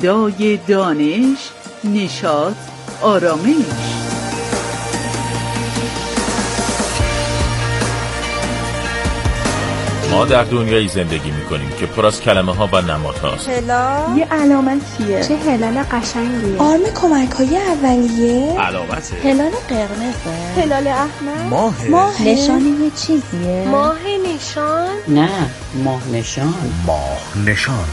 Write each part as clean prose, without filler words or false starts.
صدای دانش، نشاط، آرامش. ما در دنیایی زندگی می‌کنیم که پر از کلمه‌ها و نمادهاست. هلال یه علامتیه. چه هلال قشنگیه. آرم کمک‌های اولیه. علامته. هلال قرمزه. هلال احمر. ماه. نشان یه چیزیه. ماه نشان. نه، ماه نشان. ماه نشان.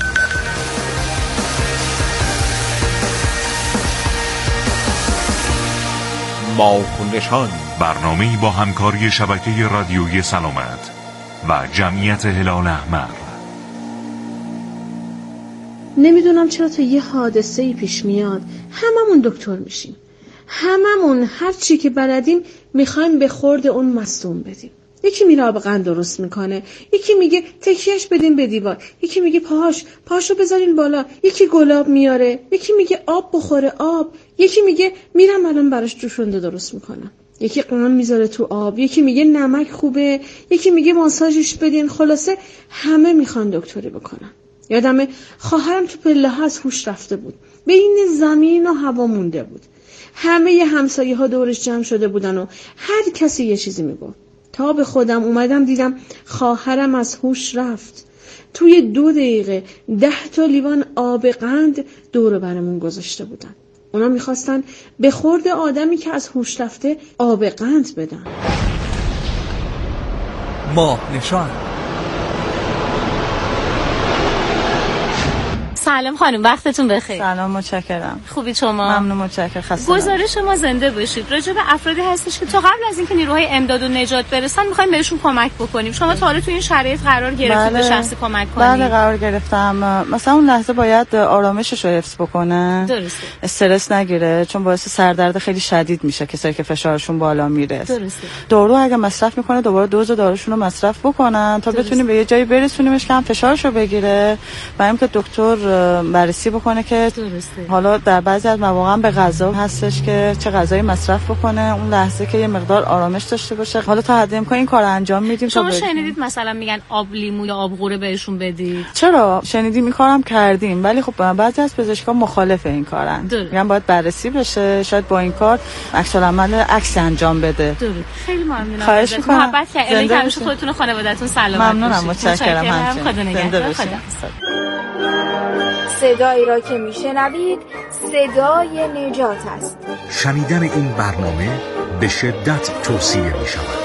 ماه نشان، برنامه‌ای با همکاری شبکه رادیویی سلامت و جمعیت هلال احمر. نمیدونم چرا تا یه حادثه‌ای پیش میاد هممون دکتر میشیم. هممون هر چی که بلدیم میخوایم به خورد اون مصدوم بدیم. یکی میره آب قند درست میکنه، یکی میگه تکیهش بدین به دیوار، یکی میگه پاهاشو بذارین بالا، یکی گلاب میاره، یکی میگه آب بخوره آب، یکی میگه میرم الان براش جوشنده درست میکنم، یکی قرن میذاره تو آب، یکی میگه نمک خوبه، یکی میگه ماساژش بدین. خلاصه همه میخوان دکتری بکنن. یادمه خواهرم تو پله ها از هوش رفته بود، بین زمین و هوا مونده بود. همه همسایه ها دورش جمع شده بودن و هر کسی یه چیزی میگفت. تا به خودم اومدم دیدم خواهرم از هوش رفت. توی 2 دقیقه 10 تا لیوان آب قند دور برمون گذاشته بودن. اونا میخواستن به خورد آدمی که از هوش رفته آب قند بدن. ماه نشان. سلام خانم، وقتتون بخیر. سلام، متشکرم. خوبی شما؟ ممنون، متشکرم. خسته گزارش شما زنده باشید. راجع به افرادی هستش که تا قبل از اینکه نیروهای امداد و نجات برسن می‌خوایم بهشون کمک بکنیم. شما تا حالا تو این شرایط قرار گرفتید به شخصی کمک کنید؟ بله قرار گرفتم. مثلا اون لحظه باید آرامشش رو حفظ بکنه. درسته. استرس نگیره، چون باعث سردرد خیلی شدید میشه کسایی که فشارشون بالا میره. درسته. دارو اگه مصرف میکنه دوباره دوز داروشون رو مصرف بکنن تا بتونیم به یه جایی برسونیمش که هم فشارش رو بگیره و اینکه دکتر بررسی بکنه که درسته. حالا در بعضی از مواقع به غذا هستش که چه غذایی مصرف بکنه اون لحظه که یه مقدار آرامش داشته باشه. حالا تا حد امکان این کارو انجام میدیم. شما شنیدید مثلا میگن آب لیمو یا آب قوره بهشون بدید؟ چرا شنیدیم، این کارم کردیم، ولی خب بعضی از پزشکا مخالف این کارن. میگن باید بررسی بشه، شاید با این کار عکس العمل عکس انجام بده. خیلی ممنونم. خواهش می‌کنم. محبت کردید. همیشه خودتون و خانواده‌تون سلامت باشید. ممنونم، متشکرم. همچنین. صدایی را که میشنوید صدای نجات است. شنیدن این برنامه به شدت توصیه می شود.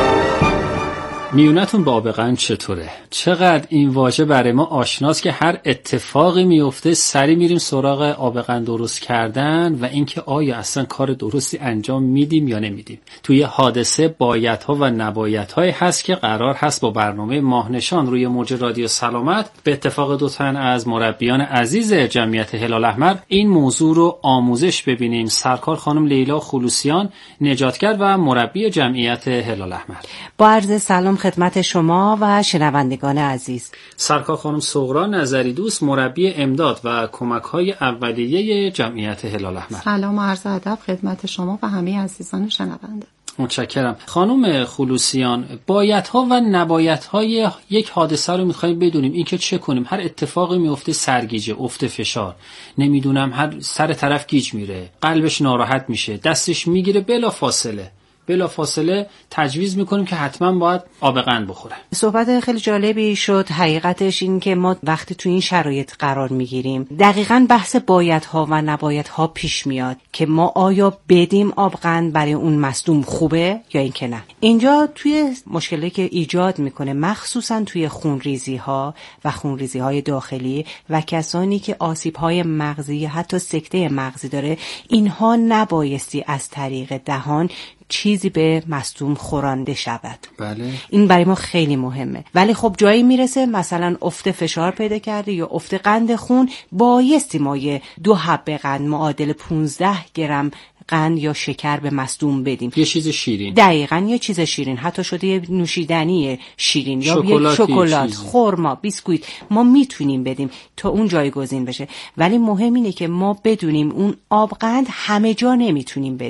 میونتون با آب قند چطوره؟ چقدر این واژه برای ما آشناست که هر اتفاقی میفته سری میریم سراغ آب قند درست کردن و اینکه آیا اصلا کار درستی انجام میدیم یا نمیدیم. توی حادثه بایدها و نبایدهایی هست که قرار هست با برنامه ماه نشان روی موج رادیو سلامت به اتفاق 2 تن از مربیان عزیز جمعیت هلال احمر این موضوع رو آموزش ببینیم. سرکار خانم لیلا خلوصیان، نجاتگر و مربی جمعیت هلال احمر. با عرض سلام خدمت شما و شنوندگان عزیز. سرکار خانم سغرا نظری دوست، مربی امداد و کمک‌های اولیه جمعیت هلال احمر. سلام و عرض ادب خدمت شما و همه عزیزان شنونده. متشکرم. خانم خلوصیان، بایدها و نبایدهای یک حادثه رو می‌خوایم بدونیم. این که چه کنیم؟ هر اتفاقی میفته سرگیجه، افت فشار، نمیدونم هر سر طرف گیج میره، قلبش ناراحت میشه، دستش میگیره، بلا فاصله تجویز میکنیم که حتما باید آب قند بخوره. صحبت خیلی جالبی شد. حقیقتش این که ما وقتی تو این شرایط قرار میگیریم دقیقاً بحث بایدها و نبایدها پیش میاد که ما آیا بدیم آب قند برای اون مصدوم خوبه یا اینکه نه. اینجا توی مشکلی که ایجاد میکنه مخصوصاً توی خونریزی ها و خونریزی های داخلی و کسانی که آسیب های مغزی حتی سکته مغزی داره، اینها نبایستی از طریق دهان چیزی به مصدوم خورانده شود. بله. این برای ما خیلی مهمه. ولی خب جایی میرسه مثلا افت فشار پیدا کرده یا افت قند خون، بایستی ما 2 حبه قند معادل 15 گرم قند یا شکر به مصدوم بدیم. یه چیز شیرین. دقیقاً یه چیز شیرین، حتی شده یه نوشیدنی شیرین یا یک شکلات، خرما، بیسکویت ما میتونیم بدیم تا اون جایگزین بشه. ولی مهم اینه که ما بدونیم اون آب قند همه جا نمیتونیم بدیم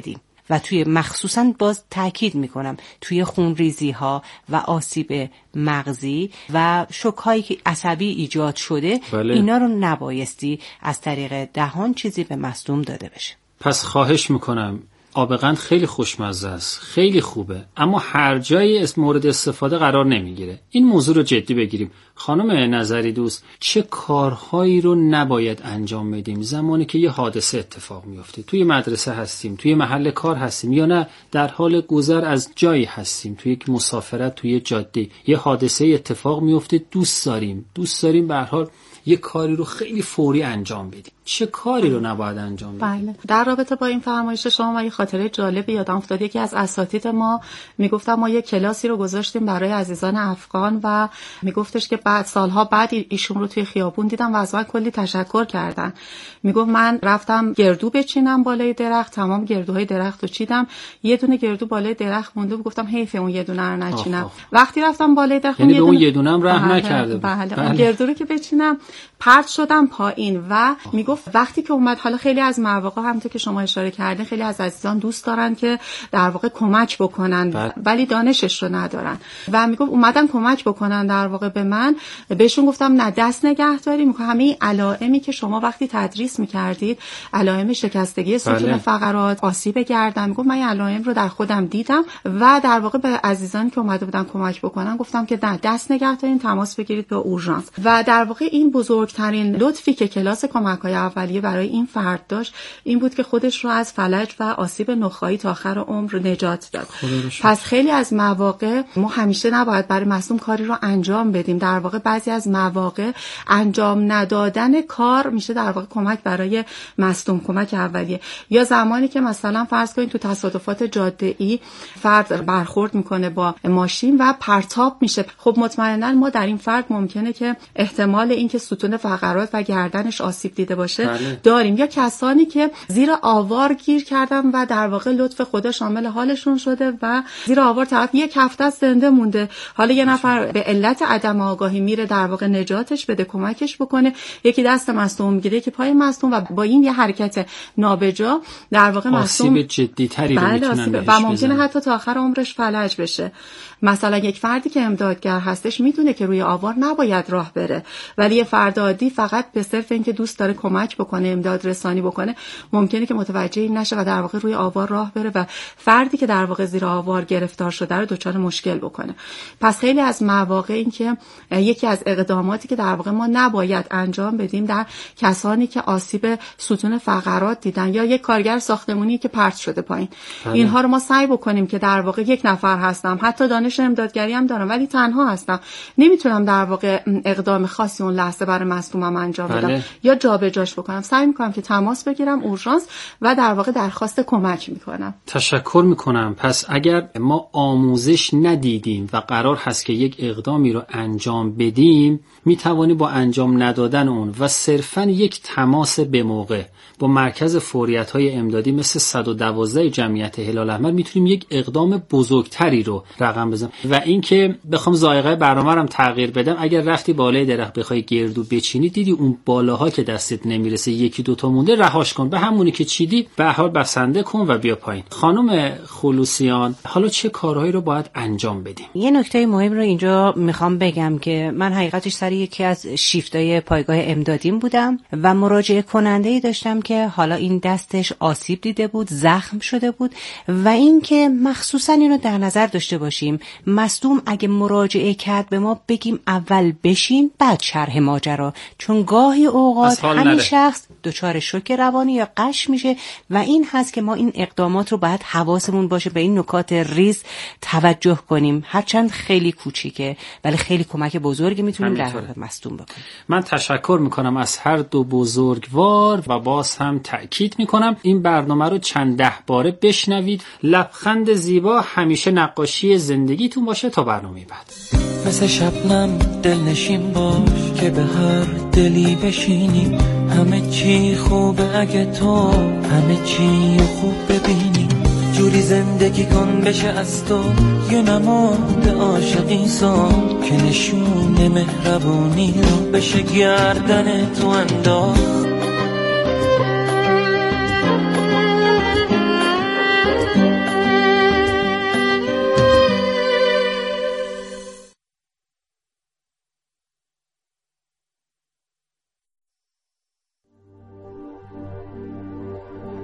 و توی مخصوصا باز تاکید میکنم توی خونریزی ها و آسیب مغزی و شوک هایی که عصبی ایجاد شده، بله. اینا رو نبایستی از طریق دهان چیزی به مصدوم داده بشه. پس خواهش میکنم، آبقند خیلی خوشمزه است، خیلی خوبه، اما هر جایی مورد استفاده قرار نمیگیره. این موضوع رو جدی بگیریم. خانم نظری دوست، چه کارهایی رو نباید انجام بدیم زمانی که یه حادثه اتفاق میفته؟ توی مدرسه هستیم، توی محل کار هستیم، یا نه در حال گذر از جایی هستیم، توی یک مسافرت، توی جاده یه حادثه اتفاق میفته، دوست داریم به هر حال یه کاری رو خیلی فوری انجام بدیم. چه کاری رو نباید انجام بدیم؟ بله. در رابطه با این فرمایش شما من یه خاطره جالب یادم افتاد. یکی از اساتید ما میگفتم ما یه کلاسی رو گذاشتیم برای عزیزان افغان و میگفتش که بعد سالها بعد ایشون رو توی خیابون دیدم و از من کلی تشکر کردن. میگفت من رفتم گردو بچینم بالای درخت، تمام گردوهای درخت رو چیدم، یه دونه گردو بالای درخت مونده بود، گفتم حیف اون یه دونه رو نچینم. وقتی رفتم بالای درخت یعنی به اون یه دونه هم رحم نکرده بود. بله. اون گردو رو که بچینم پرت شدم پایین و میگفت وقتی که اومد، حالا خیلی از مواقع همونطور که شما اشاره کردین خیلی از عزیزان دوست دارن که در واقع کمک بکنن ولی دانشش رو ندارن و میگفت اومدن کمک بکنن در واقع به من، بهشون گفتم نه دست نگه داریم. همه علائمی که شما وقتی تدریس میکردید، علائم شکستگی ستون فقرات، آسیب گردن، میگفت من این علائم رو در خودم دیدم و در واقع به عزیزانی که اومده بودن کمک بکنن گفتم که نه دست نگه دارین، تماس بگیرید به اورژانس. و در واقع این بزرگترین لطفی که کلاس کمک‌های اولیه برای این فرد داشت این بود که خودش رو از فلج و آسیب نخاعی تا آخر عمر نجات داد. پس خیلی از مواقع ما همیشه نباید برای مصدوم کاری رو انجام بدیم. در واقع بعضی از مواقع انجام ندادن کار میشه در واقع کمک برای مصدوم، کمک اولیه. یا زمانی که مثلا فرض کنید تو تصادفات جاده‌ای فرد برخورد میکنه با ماشین و پرتاب میشه، خب مطمئنا ما در این فرد ممکنه که احتمال اینکه ستون فقرات و گردنش آسیب دیده باشه داریم. یا کسانی که زیر آوار گیر کردن و در واقع لطف خدا شامل حالشون شده و زیر آوار طرف یک هفته زنده مونده، حالا یه نفر به علت عدم آگاهی میره در واقع نجاتش بده، کمکش بکنه، یکی دست مصدوم میگیره که پای مصدوم و با این یه حرکت نابجا در واقع مصدوم آسیب جدی‌تری رو میتونن بهش و ممکنه حتی تا آخر عمرش فلج بشه. مثلا یک فردی که امدادگر هستش میدونه که روی آوار نباید راه بره، ولی یه فرد عادی فقط به صرف اینکه دوست داره کمک بکنه، امداد رسانی بکنه، ممکنه که متوجه این نشه و در واقع روی آوار راه بره و فردی که در واقع زیر آوار گرفتار شده رو دچار مشکل بکنه. پس خیلی از مواقع این که یکی از اقداماتی که در واقع ما نباید انجام بدیم در کسانی که آسیب ستون فقرات دیدن یا یک کارگر ساختمانی که پرت شده پایین، اینها رو ما سعی بکنیم که در واقع یک نفر هستم، حتی دانش امدادگری هم دارم ولی تنها هستم، نمیتونم در واقع اقدام خاصی اون لحظه برای مصدومم انجام بدم یا جابجاش بکنم، سعی میکنم که تماس بگیرم اورژانس و در واقع درخواست کمک میکنم. تشکر میکنم. پس اگر ما آموزش ندیدیم و قرار هست که یک اقدامی رو انجام بدیم، میتوانیم با انجام ندادن اون و صرفاً یک تماس به موقع با مرکز فوریت‌های امدادی مثل 112 جمعیت هلال احمر میتونیم یک اقدام بزرگتری رو رقم بزنیم. و اینکه بخوام ذائقه برنامه رو تغییر بدم، اگر رفتی بالای درخت بخوای گردو بچینی دیدی اون بالاها که دستت نمیرسه، یکی دوتا مونده، رهاش کن، به همونی که چیدی به هر حال بسنده کن و بیا پایین. خانم خلوصیان، حالا چه کارهایی رو باید انجام بدیم؟ یه نکته مهم رو اینجا میخوام بگم که من حقیقتش سر یکی از شیفتای پایگاه امدادیم بودم و مراجعه کننده‌ای داشتم که حالا این دستش آسیب دیده بود، زخم شده بود و اینکه مخصوصا اینو در نظر داشته باشیم مصدوم اگه مراجعه کرد به ما بگیم اول بشین بعد شرح ماجرا، چون گاهی اوقات همین شخص دچار شوک روانی یا غش میشه و این هست که ما این اقدامات رو باید حواسمون باشه به این نکات ریز توجه کنیم، هرچند خیلی کوچیکه ولی خیلی کمک بزرگی میتونیم در حق مصدوم بکنیم. من تشکر میکنم از هر دو بزرگوار و باز هم تأکید میکنم این برنامه رو چند ده باره بشنوید. لبخند زیبا همیشه نقاشی زندگیتون باشه. تا برنامه بعد. مثل شبنم دلنشین باش که به هر دلی بشینی، همه چی خوبه اگه تو همه چی خوب ببینی، جوری زندگی کن بشه از تو یه نماد عاشقی سان که نشون مهربونی رو بشه گردن تو انداخت.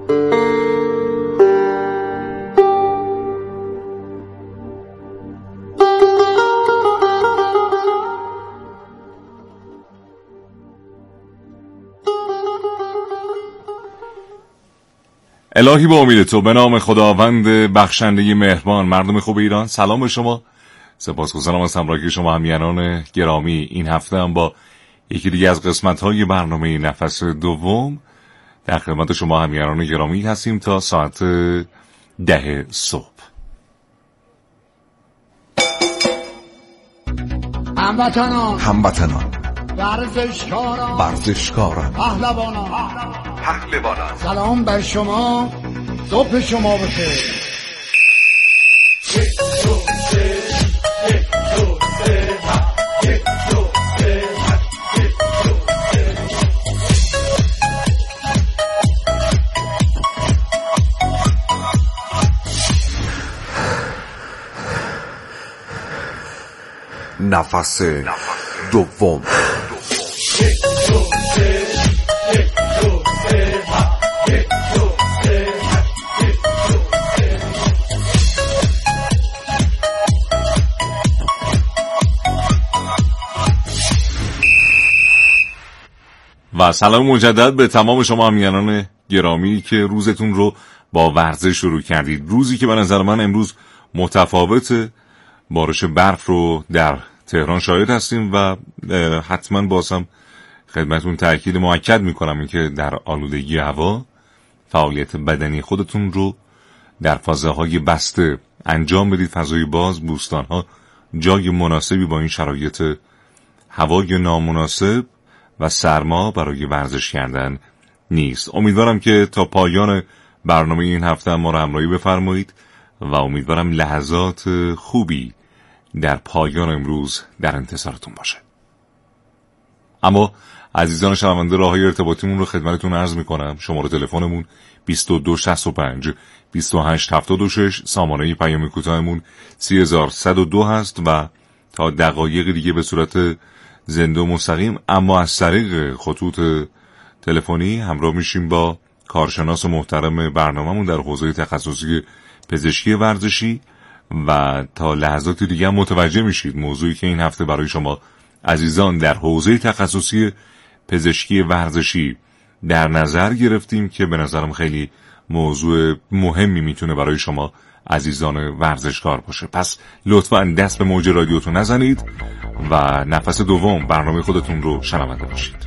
الهی با امید تو، به نام خداوند بخشنده مهربان. مردم خوب ایران، سلام به شما. سپاسگزارم از همراهی شما همیهنان گرامی. این هفته هم با یکی دیگه از قسمت‌های برنامه نفس دوم در خدمت شما همیهنان گرامی هستیم تا ساعت 10 صبح. هموطنان، ورزشکاران، پهلوانان، سلام بر شما، صبح شما بخیر. نفس دوم. و سلام مجدد به تمام شما همیهنان گرامی که روزتون رو با ورزش شروع کردید. روزی که به نظر من امروز متفاوته. بارش برف رو در تهران شاهد هستیم و حتما بازم خدمتون تأکید مؤکد میکنم این که در آلودگی هوا فعالیت بدنی خودتون رو در فضاهای بسته انجام بدید. فضای باز، بوستانها جای مناسبی با این شرایط هوای نامناسب و سرما برای ورزش کردن نیست. امیدوارم که تا پایان برنامه این هفته ما رو همراهی بفرمایید و امیدوارم لحظات خوبی در پایان امروز در انتظارتون باشه. اما عزیزان شنونده، راههای ارتباطیمون رو خدمتتون عرض میکنم. شماره تلفنمون 2265 2876، سامانه پیام کوتاهمون 3102 هست و تا دقایق دیگه به صورت زنده و مستقیم اما از طریق خطوط تلفنی همراه میشیم با کارشناس محترم برنامه‌مون در حوزه تخصصی پزشکی ورزشی و تا لحظات دیگه هم متوجه میشید موضوعی که این هفته برای شما عزیزان در حوزه تخصصی پزشکی ورزشی در نظر گرفتیم که به نظرم خیلی موضوع مهمی میتونه برای شما عزیزان ورزشکار باشه. پس لطفاً دست به موج رادیوتون نزنید و نفس دوم برنامه خودتون رو شنونده باشید.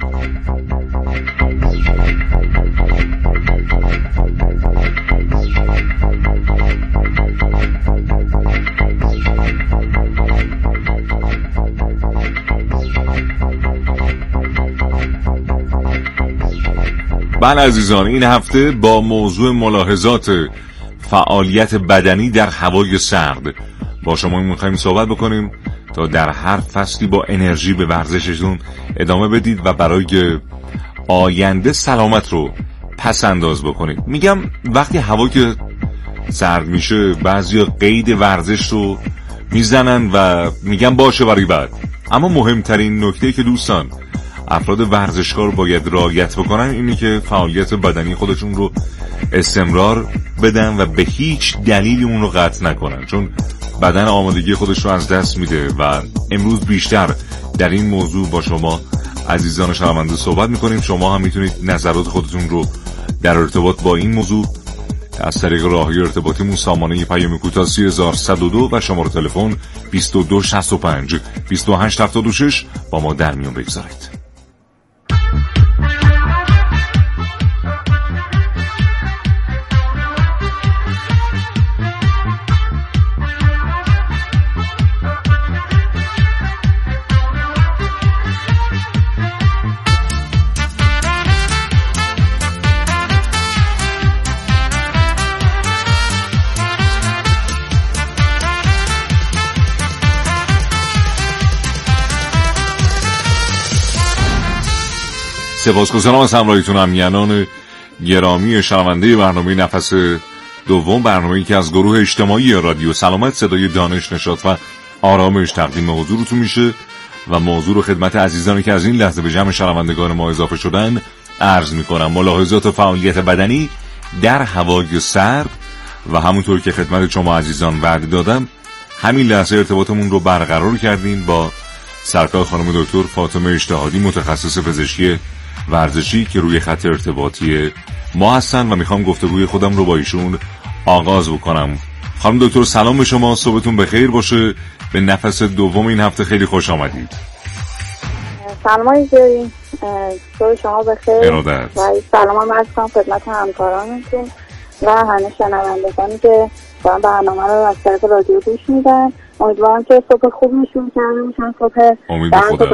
بله عزیزان، این هفته با موضوع ملاحظات فعالیت بدنی در هوای سرد با شما می‌خوایم صحبت بکنیم تا در هر فصلی با انرژی به ورزشتون ادامه بدید و برای آینده سلامت رو پس انداز بکنید. میگم وقتی هوا که سرد میشه بعضیا قید ورزش رو میزنن و میگن باشه برای بعد، اما مهمترین نکته که دوستان افراد ورزشکار باید رعایت بکنن اینه که فعالیت بدنی خودشون رو استمرار بدن و به هیچ دلیلی اون رو قطع نکنن، چون بدن آمادگی خودش رو از دست میده و امروز بیشتر در این موضوع با شما عزیزان شنونده صحبت میکنیم. شما هم میتونید نظرات خودتون رو در ارتباط با این موضوع از طریق راههای ارتباطیمون سامانه پیام کوتاه 3102 و شماره تلفن 2265 2876 با ما در میون بگذارید. سپاسگزارم از همراهیتون همیهنان گرامی شنونده برنامه نفس دوم، برنامه‌ای که از گروه اجتماعی رادیو سلامت صدای دانش، نشاط و آرامش تقدیم حضورتون میشه و موضوع رو خدمت عزیزانی که از این لحظه به جمع شنوندگان ما اضافه شدن عرض میکنم. ملاحظات و فعالیت بدنی در هوای سرد و همونطور که خدمت شما عزیزان وعده دادم همین لحظه ارتباطمون رو برقرار کردیم با سرکار خانم دکتر فاطمه اجتهادی، متخصص پزشکی ورزشی که روی خط ارتباطی ما هستن و میخوام گفتگوی خودم رو با ایشون آغاز بکنم. خانم دکتر سلام به شما، صبحتون بخیر باشه. به نفس دوم این هفته خیلی خوش آمدید. سلام عزیزی، صبح شما بخیر ارادت. و سلام هم عرض کنم خدمت همکارانتون و همه شنوندگانی که دارن برنامه رو از طریق رادیو گوش میدن. امیدوارم که صبح خوب نشون کرده باشن، صبح امید خدا.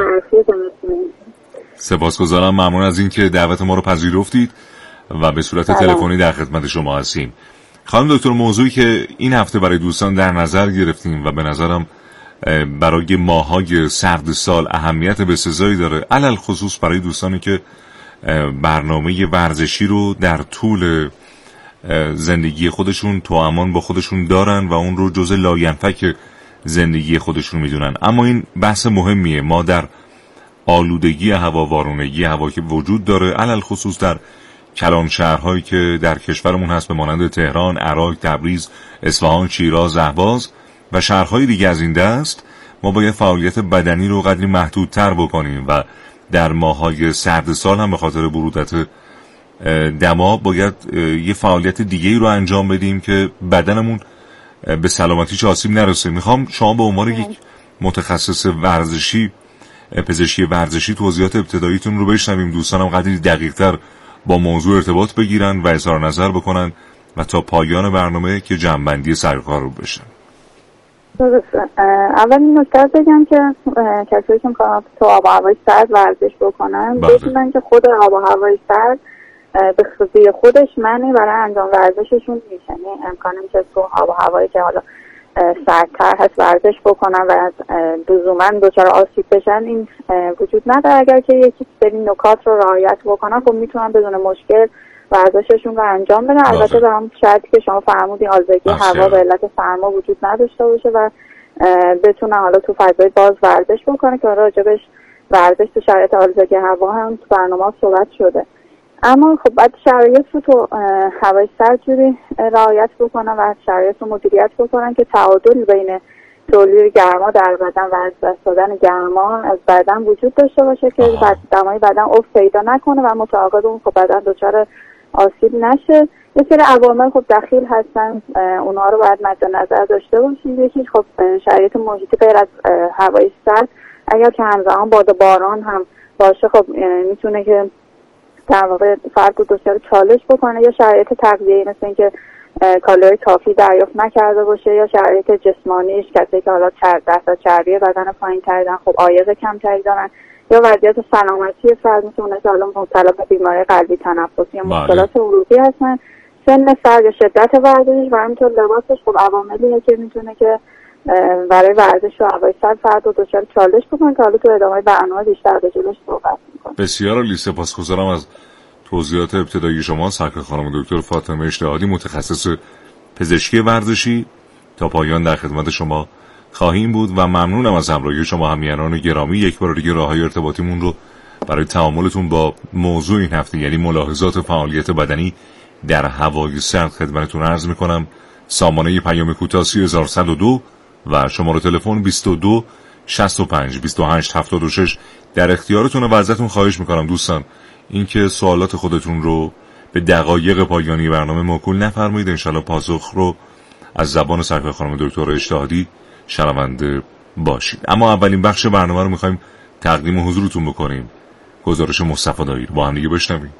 سپاسگزارم، ممنون از این که دعوت ما رو پذیرفتید و به صورت تلفنی در خدمت شما هستیم. خانم دکتر، موضوعی که این هفته برای دوستان در نظر گرفتیم و به نظرم برای ماهای سرد سال اهمیت بسزایی داره، علل خصوص برای دوستانی که برنامه ورزشی رو در طول زندگی خودشون توامان با خودشون دارن و اون رو جزء لاینفک زندگی خودشون میدونن. اما این بحث مهمیه. ما در آلودگی هوا، وارونگی هوا که وجود داره، علل خصوص در کلان شهرهایی که در کشورمون هست به مانند تهران، عراق، تبریز، اصفهان، شیراز، اهواز و شهرهای دیگه از این دست، ما باید فعالیت بدنی رو قدری محدودتر بکنیم و در ماهای سرد سال هم به خاطر برودت دما باید یه فعالیت دیگه‌ای رو انجام بدیم که بدنمون به سلامتیش آسیب نرسه. میخوام شما به عنوان یک متخصص ورزشی، پزشکی ورزشی، توضیحات ابتداییتون رو بشنویم. دوستانم قدری دقیق‌تر با موضوع ارتباط بگیرن و اظهار نظر بکنن و تا پایان برنامه که جمع‌بندی سرکار رو بشن. اول این نکته بگم که کسایی که میخوان تو آب و هوای سرد ورزش بکنن بدونن که خود آب و هوای سرد به خصوصی خودش معنی برای انجام ورزششون نیست. یعنی امکانه که تو آب و هوایی که حالا سردتر هست ورزش بکنن و از لزوما دچار آسیب بشن این وجود نداره. اگر که یکی سری نکات رو رعایت بکنن خب میتونن بدون مشکل ورزششون رو انجام بدن. البته به هم شرطی که شما فرمودین آلودگی هوا به علت سرما وجود نداشته باشه و بتونن حالا تو فضای باز ورزش بکنه که راجبش ورزش تو شرایط آلودگی هوا هم تو برنامه صحبت شده. اما خب بعد شرایط رو تو هوای سرد جوری رعایت بکنن و شرایط رو مدیریت بکنن که تعادل بین تولید گرما در بدن و از دست دادن گرما از بدن وجود داشته باشه که دمای بدن افت پیدا نکنه و متعاقد اون خب بدن دچار آسیب نشه. یه سری عوامل خب دخیل هستن، اونها رو باید مد نظر داشته باشید. یکی خب شرایط محیطی غیر از هوای سرد، اگر که همزمان باد باران هم باشه خب میتونه که در واقع فرد رو دچار چالش بکنه، یا شرایط تغذیه‌ای مثل اینکه کالری کافی دریافت نکرده باشه، یا شرایط جسمانیش، کسی که حالا چربی بدن پایین‌تر دارن خب عایق کمتری دارن، یا وضعیت سلامتی فرد میتونه که حالا مبتلا به بیماری قلبی، تنفسی یا مشکلات عروقی هستن، سن فرد یا شدت ورزشش و همینطور لباسش خب عواملیه که میتونه که برای ورزش و هوای سرد فرد رو دچار چالش بکنه که حالا تو ادامه برنامه بیشتر به جلوش صحبت می‌کنم. بسیار عالی، سپاسگزارم از توضیحات ابتدایی شما. سرکار خانم دکتر فاطمه اجتهادی، متخصص پزشکی ورزشی. تا پایان در خدمت شما خواهیم بود و ممنونم از همراهی شما همیهنان گرامی. یک بار دیگه راههای ارتباطیمون رو برای تعاملتون با موضوع این هفته یعنی ملاحظات فعالیت بدنی در هوای سرد خدمتتون عرض میکنم. سامانه پیام کوتاه 3102 و شماره تلفن 22 65 28 76 در اختیارتون و ازتون خواهش میکنم دوستان اینکه سوالات خودتون رو به دقایق پایانی برنامه موکول نفرمایید. انشالله پاسخ رو از زبان سرکار خانم دکتر اجتهادی شنونده باشید. اما اولین بخش برنامه رو میخوایم تقدیم حضورتون بکنیم. گزارش مصطفی دایر با هم دیگه بشنویم.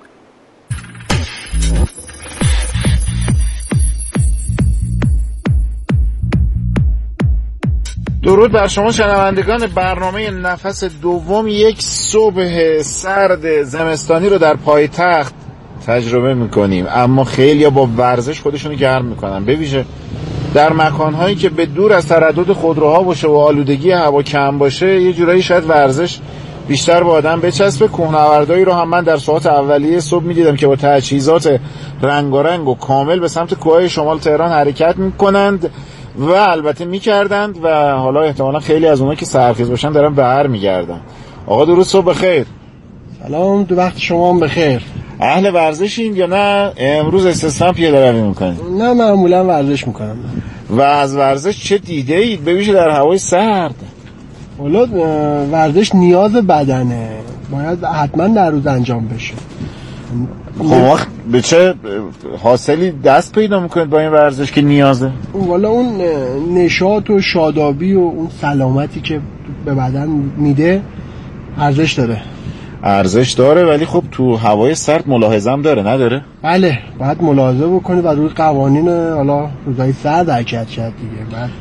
درود بر شما شنوندگان برنامه نفس دوم. یک صبح سرد زمستانی رو در پایتخت تجربه میکنیم، اما خیلی با ورزش خودشونو گرم میکنن، به ویژه در مکانهایی که به دور از تردد خودروها باشه و آلودگی هوا کم باشه. یه جورایی شاید ورزش بیشتر با آدم بچسبه. کوهنوردایی رو هم من در ساعات اولیه صبح میدیدم که با تجهیزات رنگارنگ و کامل به سمت کوههای شمال تهران حرکت میکنند و البته میکردند و حالا احتمالا خیلی از اونها که سرخیز باشن دارن بر میگردن. آقا درود، صبح بخیر. سلام، دو وقت شما هم بخیر. اهل ورزشین یا نه امروز استثنا پیاده روی میکنید؟ نه معمولا ورزش میکنم. و از ورزش چه دیده اید به ویژه در هوای سرد؟ والا ورزش نیاز بدنه، باید حتما در روز انجام بشه. خب به چه حاصلی دست پیدا میکنید با این ورزش که نیازه؟ والا اون نشاط و شادابی و اون سلامتی که به بدن میده ارزش داره. ارزش داره، ولی خب تو هوای سرد ملاحظه هم داره نداره؟ بله باید ملاحظه بکنی و روی قوانین حالا روزهای سرد حرکت شد دیگه. بعد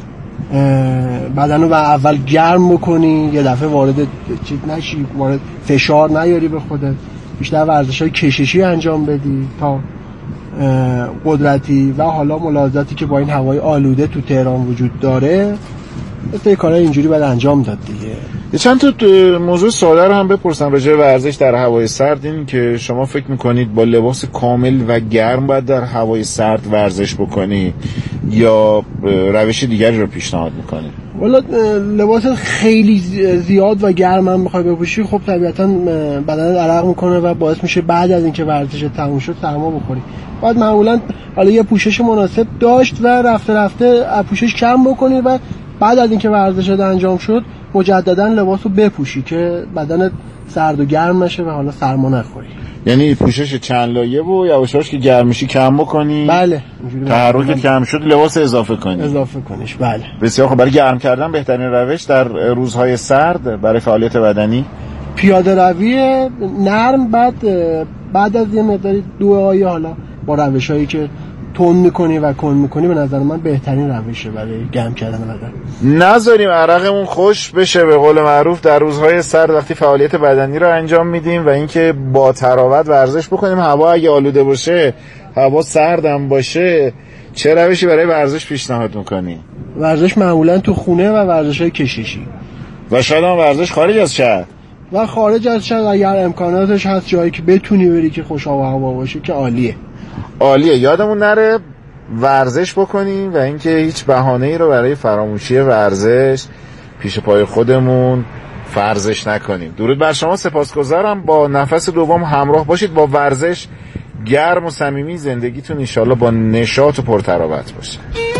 بدنو اول گرم بکنی، یه دفعه وارد چیز نشی، وارد فشار نیاری به خودت، بیشتر ورزش‌های کششی انجام بدی تا قدرتی و حالا ملاحظاتی که با این هوای آلوده تو تهران وجود داره مثل کارهای اینجوری باید انجام داد دیگه. یه چند تا موضوع ساده رو هم بپرسم راجع به ورزش در هوای سرد. این که شما فکر میکنید با لباس کامل و گرم باید در هوای سرد ورزش بکنی یا روش دیگری رو پیشنهاد میکنی؟ والا لباس خیلی زیاد و گرم هم بخوای بپوشی خب طبیعتا بدنت عرق میکنه و باعث میشه بعد از اینکه ورزش تموم شد سرما بخوری. باید معمولا حالا یه پوشش مناسب داشت و رفته رفته پوشش کم بکنی و بعد از اینکه ورزش انجام شد مجددا لباسو بپوشی که بدنت سرد و گرم نشه و حالا سرما نخوری. یعنی پوشش چند لایه و یواشاش که گرم میشی کم بکنی. بله. تحرکت کم شد لباس اضافه کنیش. بله. بسیار خب. برای گرم کردن بهترین روش در روزهای سرد برای فعالیت بدنی پیاده روی نرم، بعد از یه مقداری دعایی حالا با روشایی که تون میکنی و کن میکنی به نظر من بهترین روشه برای گرم کردن بدن. نذاریم عرقمون خوش بشه به قول معروف در روزهای سرد وقتی فعالیت بدنی رو انجام میدیم و اینکه با تراوت ورزش بکنیم. هوا اگه آلوده باشه، هوا سردم باشه، چه روشی برای ورزش پیشنهاد میکنی؟ ورزش معمولا تو خونه و ورزش‌های کششی و شاید هم ورزش خارج از شهر. و خارج از شهر اگر امکاناتش هست جایی که بتونی بری که خوش آب و هوا باشه که عالیه. یادمون نره ورزش بکنیم و اینکه هیچ بهانه‌ای رو برای فراموشی ورزش پیش پای خودمون فرضش نکنیم. درود بر شما، سپاسگزارم. با نفس دوم همراه باشید با ورزش. گرم و صمیمی زندگیتون انشالله با نشاط و پرتراوت باشه.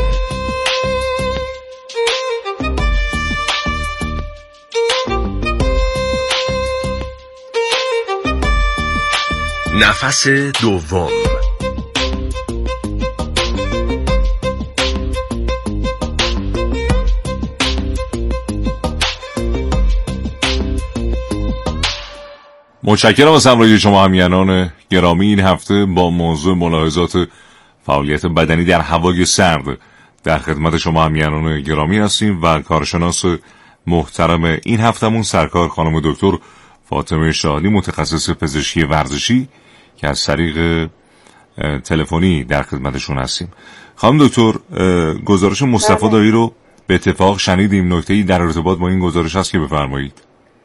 نفس دوم. متشکرم از همراهی شما همیهنان گرامی. این هفته با موضوع ملاحظات فعالیت بدنی در هوای سرد در خدمت شما همیهنان گرامی هستیم و کارشناس محترم این هفتمون سرکار خانم دکتر فاطمه شاهدی، متخصص پزشکی ورزشی که از طریق تلفنی در خدمتشون هستیم. خانم دکتر، گزارش مصطفی دایی رو به اتفاق شنیدیم. نکته‌ای در ارتباط با این گزارش هست که بفرمایید؟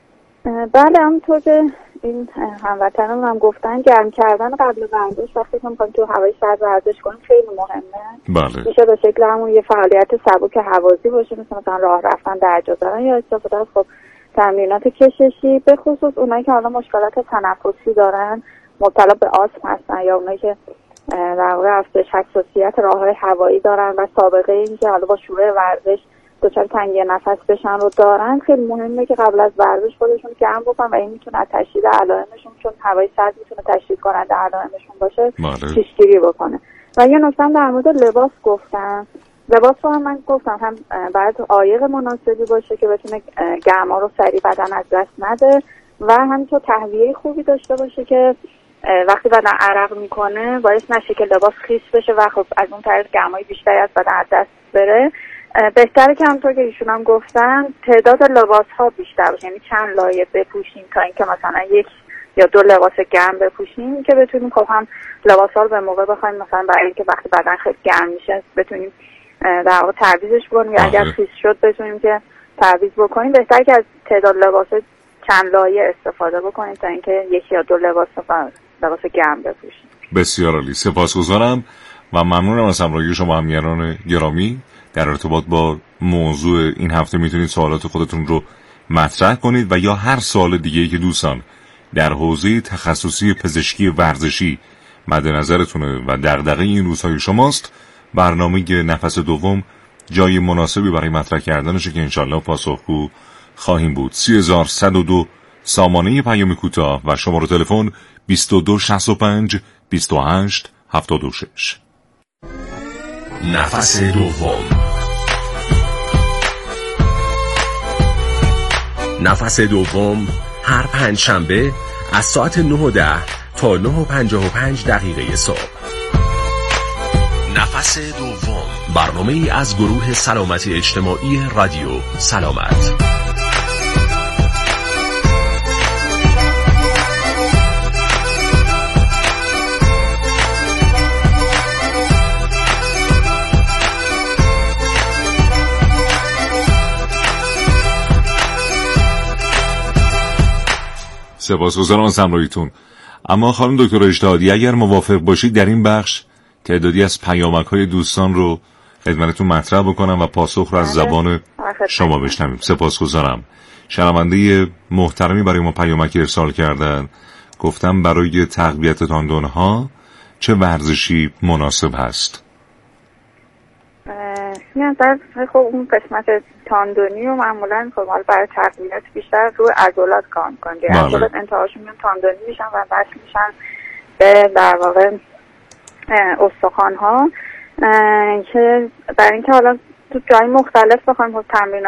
بله، همونطور که این هموطنان هم گفتن گرم کردن قبل ورزش وقتی که می‌خوایم تو هوای سرد ورزش کنیم خیلی مهمه. بله. میشه به شکل همون یه فعالیت سبک هوازی باشه، مثلا راه رفتن، درجا زدن یا استفاده از تمرینات کششی، به خصوص اونایی که حالا مشکلات تنفسی دارن، مبتلا به آسم هستن یا اونایی که در واقع افزایش حساسیت راه‌های هوایی دارن و سابقه این که حالا با شروع ورزش دچار تنگی نفس بشن رو دارن، خیلی مهمه که قبل از ورزش خودشون گرم بکنن و این میتونه تشدید علائمشون، چون هوای سرد میتونه تشدید کننده علائمشون باشه، پیشگیری بکنه. و یه نکته در مورد لباس گفتم. لباس رو هم من گفتم هم باید عایق مناسبی باشه که بتونه گرما رو سریع بدن از دست نده و همینطور تهویه خوبی داشته باشه که وقتی بدن عرق میکنه باعث نشه که لباس خیس بشه و خب از اون طریق گرمای بیشتری از بدن از دست بره. بهتره که همونطور که ایشون هم گفتن تعداد لباس ها بیشتر باشه، یعنی چند لایه بپوشیم تا اینکه مثلا یک یا دو لباس گرم بپوشیم که بتونیم خب هم لباس ها رو به موقع بخوایم مثلا برای اینکه وقتی بدن خیلی گرم میشه بتونیم در واقع تعویضش کنیم یا اگر خیس شد بتونیم که تعویض بکنیم. بهتره که از تعداد لباس چند لایه استفاده بکنیم تا اینکه یک یا دو لباس گرم بپوشیم. بسیار عالی، سپاسگزارم و ممنونم از همراهی شما همیهنان گرامی. در ارتباط با موضوع این هفته میتونید سوالات خودتون رو مطرح کنید و یا هر سوال دیگه‌ای که دوستان در حوزه تخصصی پزشکی ورزشی مد نظرتونه و دغدغه این روزهای شماست، برنامه نفس دوم جای مناسبی برای مطرح کردنشه که انشالله پاسخگو خواهیم بود. 3102 سامانه پیام کوتاه و شماره تلفن 2265 28 76. نفس دوم. نفس دوم هر پنجشنبه از ساعت 9:10 تا 9:55 دقیقه صبح. نفس دوم، برنامه ای از گروه سلامتی اجتماعی رادیو سلامت. سپاسگزارم از همراهیتون. اما خانم دکتر اجتهادی اگر موافق باشید در این بخش تعدادی از پیامک‌های دوستان رو خدمتتون مطرح بکنم و پاسخ رو از زبان شما بشنویم. سپاسگزارم. شنونده محترمی برای ما پیامک ارسال کردن، گفتم برای تقویت تاندون‌ها چه ورزشی مناسب هست؟ خب اون قسمت تاندونی و معمولا خب برای تقویت بیشتر روی عضلات کار می‌کنن. عضلات انتهاشون میان تاندونی میشن و وصل میشن به در واقع استخوان‌ها، که برای اینکه حالا تو جای مختلف بخوایم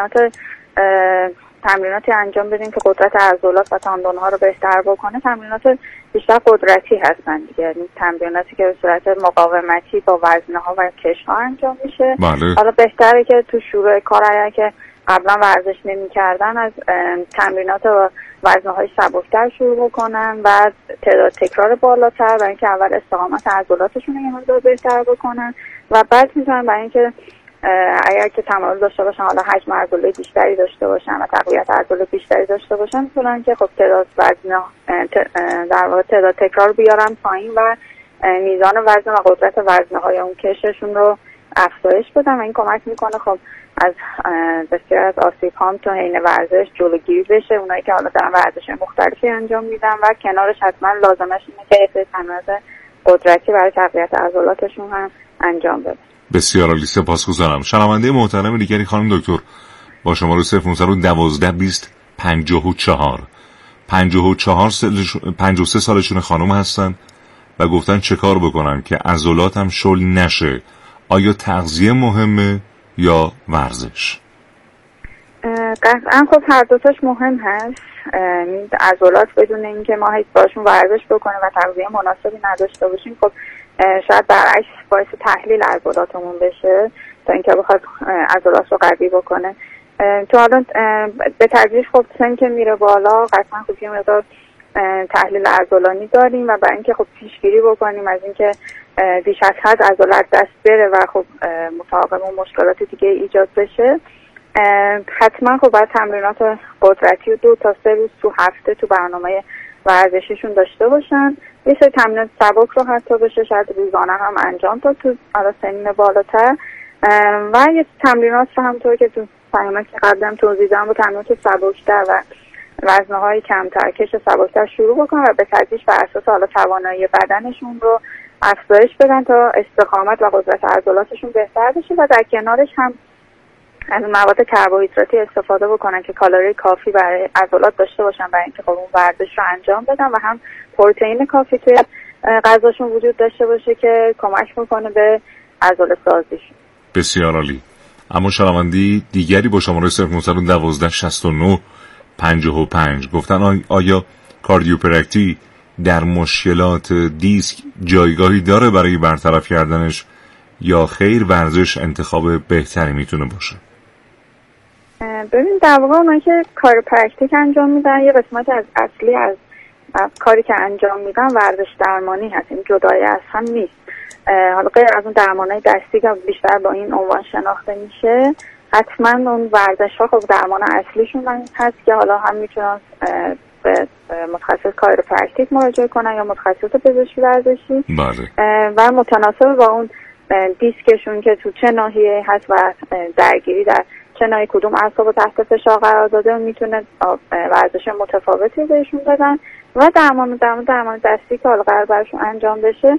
تمریناتی انجام بدیم که قدرت عضلات و تاندون‌ها رو بهتر بکنه، تمرینات بیشتر قدرتی هستن دیگه، یعنی تمریناتی که به صورت مقاومتی با وزنه‌ها و کش‌ها انجام میشه. حالا بهتره که تو شروع کار اگر که قبلا ورزش نمی‌کردن از تمرینات و وزنه‌های سبک‌تر شروع بکنن و تعداد تکرار بالاتر، برای اینکه اول استقامت عضلاتشون رو یه مقدار بهتر بکنن و بعد میتونن برای اینکه اگر که تمایل داشته باشن حالا حجم عضله بیشتری داشته باشن و تقویت عضله بیشتری داشته باشن، میتونن که خب تعداد وزن در واقع تعداد تکرار بیارن پایین و میزان وزن و قدرت وزنه‌های اون کششون رو افزایش بدن و این کمک میکنه خب از بسیار از آسیب‌ها تا حین ورزش جلوگیری بشه. اونایی که حالا دارن ورزش مختلفی انجام میدن و کنارش حتما لازمش اینه که تمرینات قدرتی برای تقویت عضلاتشون هم انجام بدن. بسیار عالی، سپاسگزارم. شنونده محترم دیگری خانم دکتر با شماره 0912 20 54 53 سالشون خانم هستن و گفتن چه کار بکنن که عضلاتم شل نشه. آیا تغذیه مهمه یا ورزش؟ قطعا خب هر دوتاش مهم هست. عضلات بدون اینکه ما هیچ باشون ورزش بکنه و تغذیه مناسبی نداشته باشیم خب شاید برعکس باعث تحلیل عضلاتمون بشه تا اینکه بخواد عضلات رو قوی بکنه. تو حالا به تدریج خب سن که میره بالا قطعا خب یه مقدار تحلیل عضلانی داریم و برای اینکه خب پیشگیری بکنیم از اینکه بیش از حد عضلات دست بره و خب متعاقب اون مشکلات دیگه ایجاد بشه، حتما خب باید تمرینات قدرتی و 2 تا 3 روز تو هفته تو برنامه ورزشیشون داشته باشن. یه سری تمرینات سبک رو حتی بشه شاید روزانه هم انجام داد تو سنین بالاتر و یه تمرینات رو همونطور که تو پیامک قبلا توضیح دادم با تمرینات سبک‌تر و وزنه‌های کمتر کش سبک‌تر شروع بکنن و به تدریج بر اساس حالا توانایی بدنشون رو افزایش بدن تا استقامت و قدرت عضلاتشون بهتر بشه و در کنارش هم از مواد کربوهیدراتی استفاده بکنن که کالری کافی برای عضلات داشته باشن برای اینکه خب اون ورزش رو انجام بدن و هم پروتئین کافی توی غذاشون وجود داشته باشه که کمک میکنه به عضله سازیشون. بسیار عالی. اما شنوندی دیگری با شماره 0912 69 55 گفتن آیا کاردیوپرکتی در مشکلات دیسک جایگاهی داره برای برطرف کردنش یا خیر ورزش انتخاب بهتری میتونه باشه؟ ببین در واقع اونایی که کاریوپرکتیک انجام میدن یه قسمت از اصلی از کاری که انجام میدن ورزش درمانی هست، این جدای از هم نیست. حالا غیر از اون درمانای دستی که بیشتر با این عنوان شناخته میشه، حتما اون ورزش ها خب درمان اصلیشون هست که حالا هم میتونن به متخصص کاریوپرکتیک مراجعه کنن یا متخصص پزشکی ورزشی و متناسب با اون دیسکشون که تو چه ناحیه هست و درگیری در شنای کدوم اعصاب تحت فشار قرار داده میتونه ورزش متفاوتی بهشون بدن و درمان دستی که حالا قرار براشون انجام بشه